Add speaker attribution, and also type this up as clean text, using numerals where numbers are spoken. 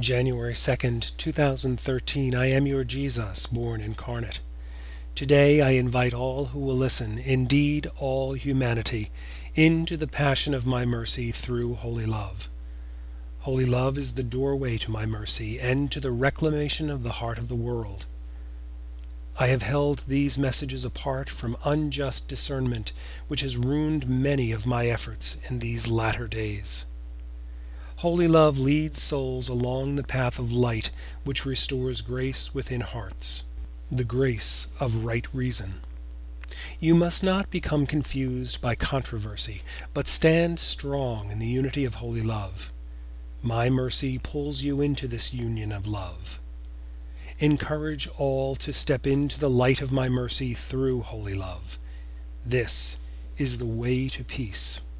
Speaker 1: January 2nd, 2013. I am your Jesus, born incarnate. Today I invite all who will listen, indeed all humanity, into the passion of my mercy through holy love. Holy love is the doorway to my mercy and to the reclamation of the heart of the world. I have held these messages apart from unjust discernment, which has ruined many of my efforts in these latter days. Holy love leads souls along the path of light, which restores grace within hearts, the grace of right reason. You must not become confused by controversy, but stand strong in the unity of holy love. My mercy pulls you into this union of love. Encourage all to step into the light of my mercy through holy love. This is the way to peace.